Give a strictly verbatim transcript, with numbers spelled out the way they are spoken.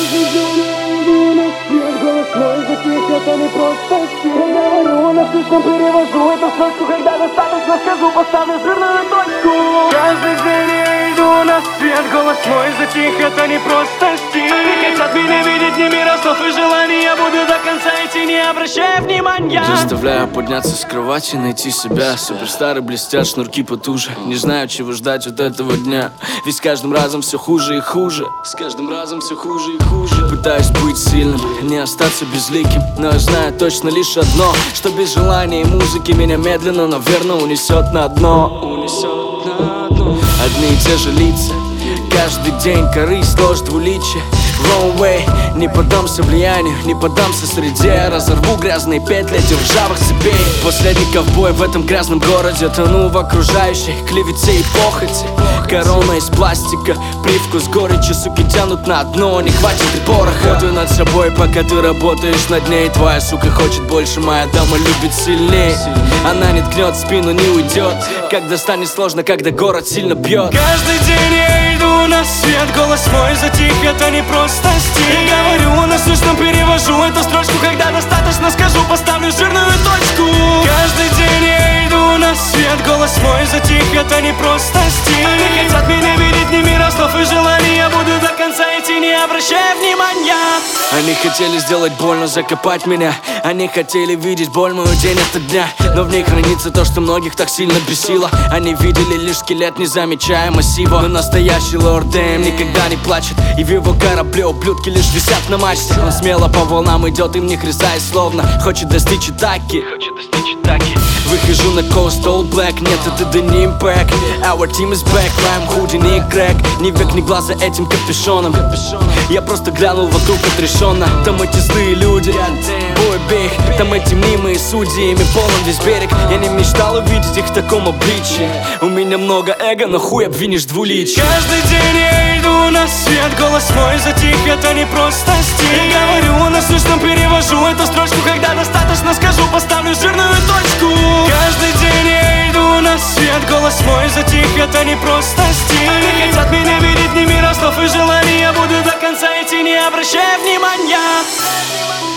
Каждый день я иду на свет, голос мой затих, это не просто стиль. Я говорю на слишком, перевожу эту строчку, когда достаточно скажу, поставлю жирную точку. Каждый день я иду на свет, голос мой затих, это не просто стиль. Они хотят меня видеть, не мира слов и желаний, я буду до конца идти, не обращая внимания. Заставляю подняться с кровати, найти себя. Суперстары блестят, шнурки потуже. Не знаю, чего ждать от этого дня, ведь с каждым разом все хуже и хуже. С каждым разом все хуже и хуже. Пытаюсь быть сильным, не остаться безликим, но я знаю точно лишь одно, что без желания и музыки меня медленно, но верно унесет на дно. Унесет на дно. Одни и те же лица, каждый день корысть, ложь, двуличие. Wrong way, не поддамся влиянию, не поддамся среде. Разорву грязные петли этих ржавых цепей. Последний ковбой в этом грязном городе, тону в окружающей клевете и похоти. Корона из пластика, привкус горечи, суки тянут на дно, не хватит и пороха. Ходю над собой, пока ты работаешь над ней. Твоя сука хочет больше, моя дама любит сильней. Она не ткнет спину, не уйдет, когда станет сложно, когда город сильно бьет. Каждый день я иду на свет, голос мой затих, это не просто стиль. Говорю на слышном, перевожу эту строчку, когда достаточно скажу, поставлю жирную точку. Каждый день я иду на свет, голос мой затих, это не просто стиль. Они хотят меня видеть, не мира слов и желаний, я буду до конца идти, не обращая внимания. Они хотели сделать больно, закопать меня. Они хотели видеть боль мою день ото дня, но в ней хранится то, что многих так сильно бесило. Они видели лишь скелет, не замечая массива. Но настоящий лорд Дэм никогда не плачет, и в его корабле ублюдки лишь висят на мачте. Он смело по волнам идет, им не хризаясь, словно хочет достичь Итаки. Хочет достичь Итаки. Выхожу на Coast All Black, нет, это да не импэкт. Our team is back, райм, худи, не крэк. Ни век, ни глаза этим капюшоном. Я просто глянул вокруг отрешенно. Там эти злые люди, бой бег. Там эти мнимые судьи, ими полон весь берег. Я не мечтал увидеть их в таком обличии. У меня много эго, но хуй обвинишь двуличие. Каждый день я иду на свет, голос мой затих, это не просто стиль. Говорю на слышном, перевожу эту строчку, когда достаточно скажу, поставлю жирную точку. Каждый день я иду на свет, голос мой затих, это не просто стиль. Они хотят меня видеть, не мира слов и желаний, я буду до конца идти, не обращая внимания.